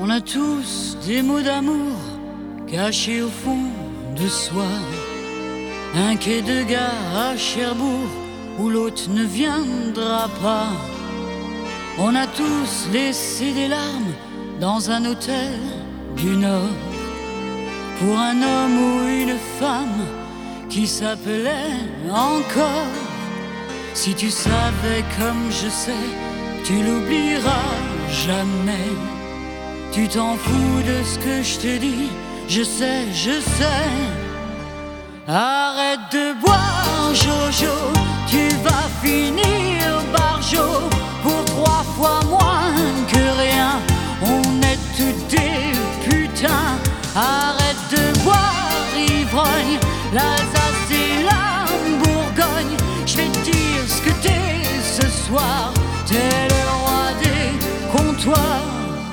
On a tous des mots d'amour cachés au fond de soi. Un quai de gare à Cherbourg où l'autre ne viendra pas. On a tous laissé des larmes dans un hôtel du Nord pour un homme ou une femme qui s'appelait encore. Si tu savais comme je sais, tu l'oublieras jamais. Tu t'en fous de ce que je te dis, je sais, je sais. Arrête de boire, Jojo, tu vas finir barjo pour 3 fois moins que rien. On est tous des putains. Arrête de boire, ivrogne, l'Alsace et la Bourgogne. Je vais te dire ce que t'es ce soir, t'es le roi des comptoirs.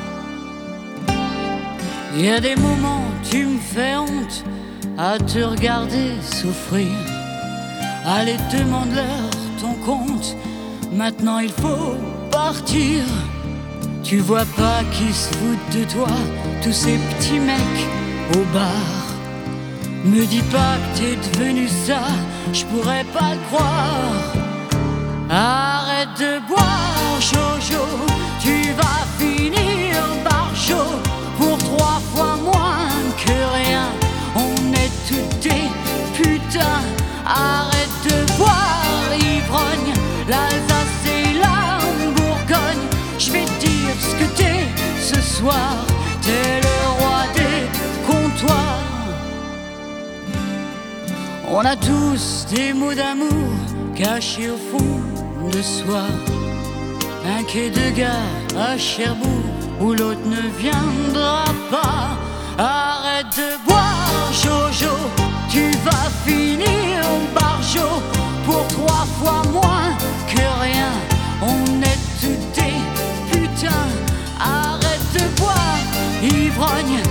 Il y a des moments, tu me fais honte à te regarder souffrir. Allez, demande-leur ton compte, maintenant il faut partir. Tu vois pas qu'ils se foutent de toi, tous ces petits mecs au bar. Me dis pas que t'es devenu ça, je pourrais pas le croire. Arrête de boire, Jojo, tu vas finir barjo pour 3 fois moins que rien. On est tous des putains. Arrête de boire, ivrogne, l'Alsace et la Bourgogne. Je vais te dire ce que t'es ce soir, t'es le roi des comptoirs. On a tous des mots d'amour cachés au fond de soi. Un quai de gare à Cherbourg où l'autre ne viendra pas. Arrête de boire, Jojo, tu vas finir barjo pour 3 fois moins que rien. On est tous des putains. Arrête de boire, ivrogne,